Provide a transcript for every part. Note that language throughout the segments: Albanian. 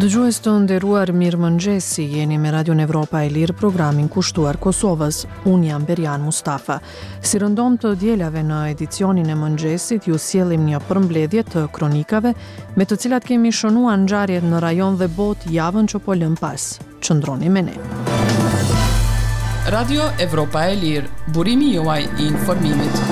Dëgjues të nderuar, mirëmëngjesi, jeni me Radio Evropa e Lirë, programin kushtuar Kosovës. Unë jam Berian Mustafa. Si rëndom të dielave në edicionin e mëngjesit, ju sjellim një përmbledhje të kronikave me të cilat kemi shënuar ngjarjet në rajon dhe botë javën që po lëm pas. Qëndroni me ne. Radio Evropa e Lirë, burimi juaj i informimit.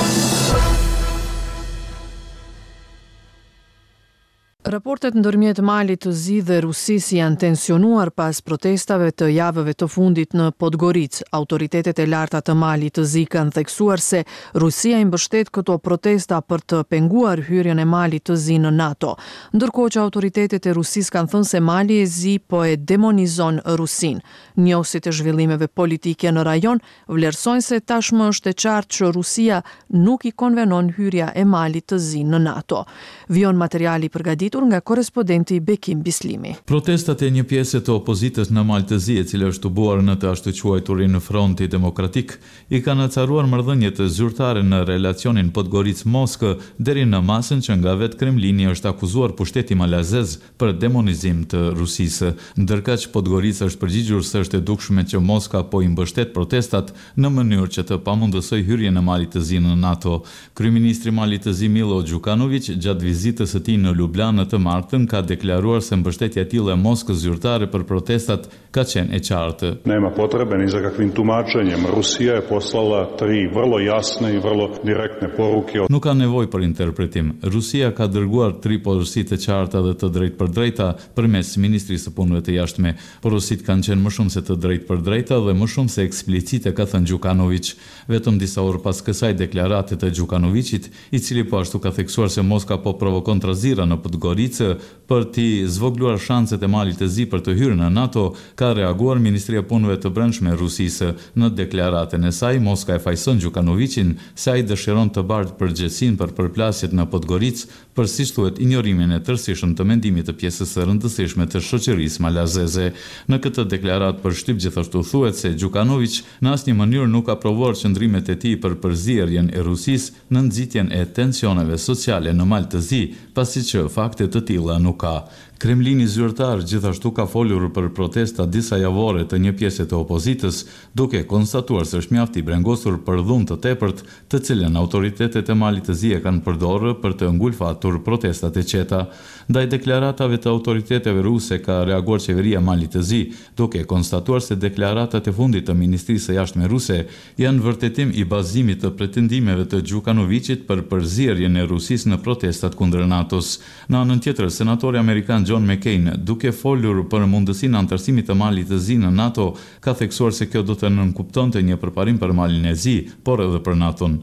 Raportet ndërmjet Malit të Zi dhe Rusisë janë tensionuar pas protestave të javëve të fundit në Podgoricë. Autoritetet e larta të Malit të Zi kanë theksuar se Rusia i mbështet këto protesta për të penguar hyrjen e Malit të Zi në NATO, ndërkohë që autoritetet e Rusisë kanë thënë se Mali e Zi po e demonizon Rusinë. Njohësit e zhvillimeve politike në rajon vlerësojnë se tashmë është e qartë që Rusia nuk i konvenon hyrja e Malit të Zi në NATO. Vijon materiali përgatitur nga korespondenti Bekim Bislimi. Protestat e një pjesë të opozitës në Mal të Zi, e cila është tubuar në të ashtu quajturin Fronti Demokratik, i kanë acaruar marrëdhënie të zyrtare në relacionin Podgoricë-Moskë, deri në masën që nga vetë Kremlini është akuzuar pushteti malazez për demonizim të Rusisë. Ndërkaq Podgoricë është përgjigjur se është e dukshme që Moska po i mbështet protestat në mënyrë që të pamundësoj hyrjen e Malit të Zi në NATO. Kryeministri i Malit të Zi Milo Đukanović, gjatë vizitës së tij në Ljubljanë të martën, ka deklaruar se mbështetja e tillë e Moskës zyrtare për protestat ka qenë e qartë. Nema potrebe ni za kakvim tumačenjem. Rusija je poslala 3 vrlo jasne i vrlo direktne poruke. Nuk ka nevojë për interpretim. Rusia ka dërguar 3 porosi të qarta dhe të drejtpërdrejta përmes Ministrisë së Punëve të Jashtme. Porosit kanë qenë më shumë se të drejtpërdrejta dhe më shumë se eksplicite, ka thënë Đukanović. Vetëm disa orë pas kësaj deklarate të Đukanovićit, i cili po ashtu ka theksuar se Moska po provokon trazira në Podgoricë për t'i zvogluar shanset e Malit të Zi për të hyrë në NATO, ka reaguar Ministria e Punëve të Brendshme e Rusisë. Në deklaratën e saj, Moska e fajson Đukanovićin se ai dëshiron të bardhë përgjegjësinë për përplasjet në Podgoricë për, siç thuhet, injorimin e tërësishëm të mendimit të pjesës së rëndësishme të shoqërisë malazeze. Në këtë deklaratë përshtyp gjithashtu thuhet se Đukanović në asnjë mënyrë nuk aprovuar qëndrimet e tij për përzierjen e Rusisë në nxitjen e tensioneve sociale në Mal të Zi, pasi që fakte të tilla nuk ka. Kremlini zyrtar gjithashtu ka folur për protesta disa javore të një pjesë të opozitës, duke konstatuar se është mjaft i brengosur për dhunë të tepërt, të cilën autoritetet e Malit të Zi e kanë përdorur për të ngulfatur protestat e qeta. Ndaj deklaratave të autoriteteve ruse ka reaguar qeveria e Malit të Zi, duke konstatuar se deklaratat e fundit të Ministrisë së Jashtme ruse janë vërtetim i bazimit të pretendimeve të Đukanovićit për përzierjen e Rusisë në protestat kundër NATO-s. Në anën tjetër, senatori amerikan John McCain, duke folur për mundësinë antarësimit të Malit të Zi në NATO, ka theksuar se kjo do të nënkuptonte një përparim për Malin e Zi, por edhe për NATO-n.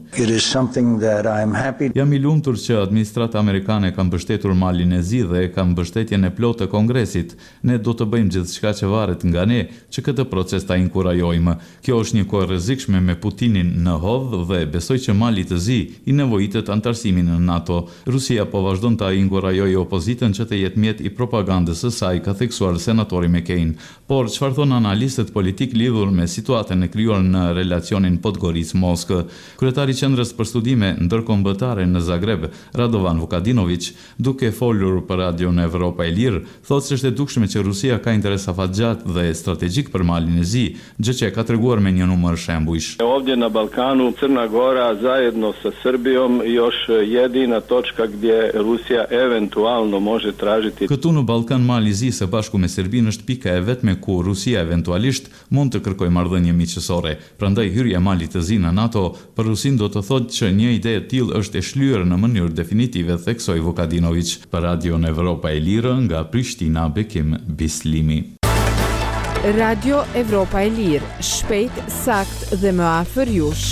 Jam i lumtur që administrata amerikane ka mbështetur Malin e Zi dhe ka mbështetjen e plotë të Kongresit. Ne do të bëjmë gjithçka që varet nga ne që këtë proces ta inkurajojmë. Kjo është një kohë rrezikshme me Putinin në hovë dhe besoj që Mali të Zi i nevojitet antarësimin në NATO. Rusia po vazhdon ta inkurajojë opozitën që të jetë mjet i propagandës së saj, ka theksuar senatori McCain. Por çfarë thonë analistët politik lidhur me situatën e krijuar në relacionin Podgoricë-Moskë? Kryetari i Qendrës për Studime Ndërkombëtare në Zagreb, Radovan Vukadinović, duke folur për Radio Evropa e Lirë, thotë se është e dukshme që Rusia ka interes afatgjat dhe strategjik për Malin e Zi, gjë që ka treguar me një numër shembujsh. Ovdje na Balkanu Crna Gora zajedno sa Srbijom još jedina točka gdje Rusija eventualno može tražiti. Këtu në Ballkan, Mali i Zi së bashku me Serbinë është pika e vetme ku Rusia eventualisht mund të kërkojë marrëdhënie miqësore. Prandaj hyrja e Malit të Zi në NATO për Rusinë do të thotë që një ide e tillë është e shlyer në mënyrë definitive, theksoi Vukadinović. Për Radio Evropa e Lirë nga Prishtina, Bekim Bislimi. Radio Evropa e Lirë, shpejt, sakt dhe më afër jush.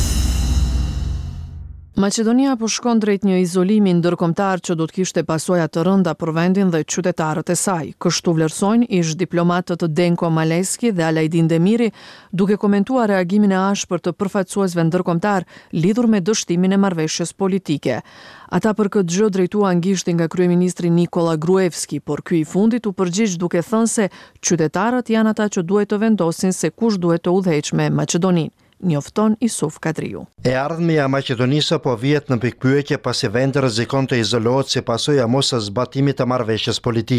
Maqedonia po shkon drejt një izolimi ndërkombëtar që do të kishte pasoja të rënda për vendin dhe qytetarët e saj. Kështu vlerësojnë ish diplomatët Denko Maleski dhe Alajdin Demiri, duke komentuar reagimin e ashpër të përfaqësuesve ndërkombëtar lidhur me dështimin e marrëveshjes politike. Ata për këtë gjë drejtuan gishtin nga kryeministri Nikola Gruevski, por ky i fundit u përgjigj duke thënë se qytetarët janë ata që duhet të vendosin se kush duhet të udhëheqë me Maqedoninë. Njofton Isuf Kadriu. E ardhmja e Maqedonisë po vihet në pikpyetje pasi vendi rrezikon të izolohet si pasojë e mos zbatimit të marrëveshjes politike.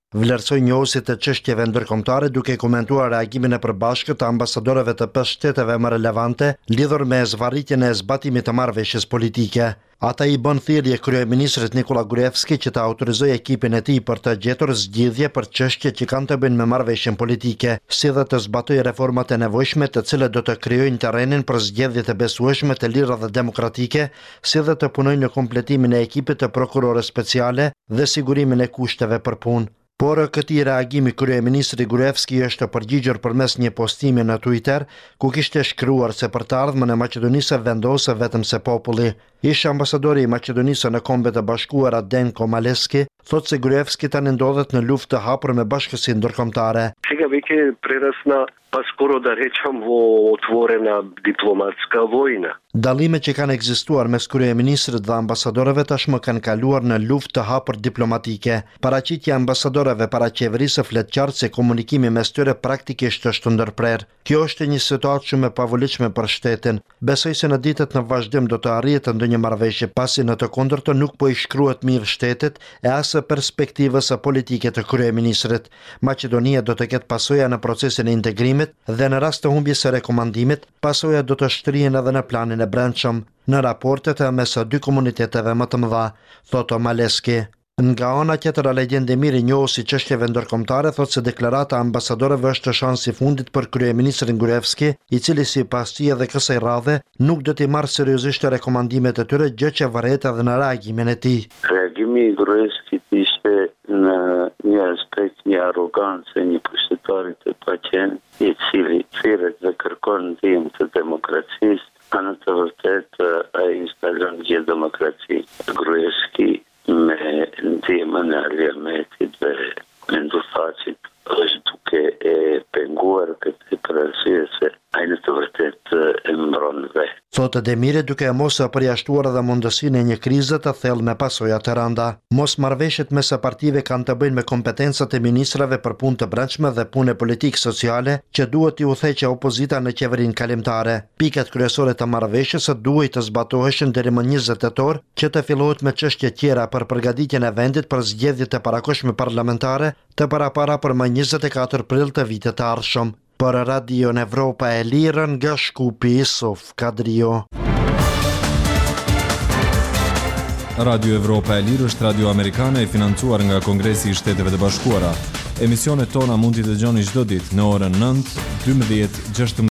vlerësoi njohësit të çështjeve ndërkombëtare duke komentuar reagimin e përbashkët të ambasadorëve të 5 shteteve më relevante lidhur me zvarritjen e zbatimit të marrëveshjes politike. Ata i bën thirrje kryeministrit Nikola Gruevski që të autorizojë ekipin e tij për të gjetur zgjidhje për çështjet që kanë të bëjnë me marrëveshjen politike, si dhe të zbatojë reformat e nevojshme të cilat do të krijojnë terrenin për zgjedhje të besueshme, të lira dhe demokratike, si dhe të punojnë në kompletimin e ekipit të prokurorës speciale dhe sigurimin e kushteve për punë. Por këtij reagimi kryeministri Gruevski është përgjigjur përmes një postimi në Twitter ku kishte shkruar se për të ardhmen e Maqedonisë vendosë vetëm se populli. Ish ambasadori i Maqedonisë në Kombet e Bashkuara Denko Maleski thotë se Gruevski tani ndodhet në luftë të hapur me bashkësinë ndërkombëtare. Сега веќе прерасна скоро да речам во отворена дипломатска војна. Dallimet që kanë ekzistuar mes kryeministrit dhe ambasadorëve tashmë kanë kaluar në luftë të hapur diplomatike. Paraqitja e ambasadorëve para qeverisë flet qartë se komunikimi mes tyre praktikisht është ndërprer. Kjo është një situatë shumë e pavolitshme për shtetin. Besoj se në ditët në vazhdim do të arrihet ndonjë marrëveshje, pasi në të kundërtën nuk po i shkruhet mirë shtetit e as perspektivës politike të kryeministrit. Maqedonia do të ketë pasoja në procesin e integrimit dhe në rast të humbjes së rekomandimit, pasojat do të shtrihen edhe në planin e brendshëm, në raportet e mes dy komuniteteve më të mëdha, thotë Maleski. Nga ana tjetër, Alejdin Demiri, njohësi çështjeve ndërkombëtare, thotë se deklarata e ambasadorëve është shansi i fundit për kryeministrin Gruevski, i cili sipas tij edhe kësaj radhe nuk do t'i marrë seriozisht rekomandimet e tyre, gjë që varet edhe në reagimin e tij. Reagimi i Gruevskit ishte në një aspekt një arrogancë, një pushtetari të paqen, i cili thirret dhe kërkon ndihmë të demokracisë, në të vërtetë ai instalon gjithë demokraci. Gruevski me ndihmën e Ali Ahmetit dhe Mendufaqit është duke e penguar këtë për arsye se ai në të vërtetë e mbron vetë. Thotë Demiri, duke e mos përjashtuar edhe mundësinë e një krize të thellë me pasoja të rënda. Mosmarrëveshjet mes partive kanë të bëjnë me kompetencat e ministrave për punë të brendshme dhe punë politikë sociale që duhet i udhëheqë opozita në qeverinë kalimtare. Pikat kryesore të marrëveshjes duhet të zbatoheshin deri më 20 tetor, që të fillohet me çështje tjera për përgatitjen e vendit për zgjedhjet e parakohshme parlamentare të parapara për më 24 prill të vitit të ardhshëm. Për Radio Evropa e Lirë nga Shkupi, Sof Kadrio. Radio Evropa e Lirë është radio amerikane e financuar nga Kongresi i Shteteve të Bashkuara. Emisionet tona mund t'i dëgjoni çdo ditë në orën 9, 12, 16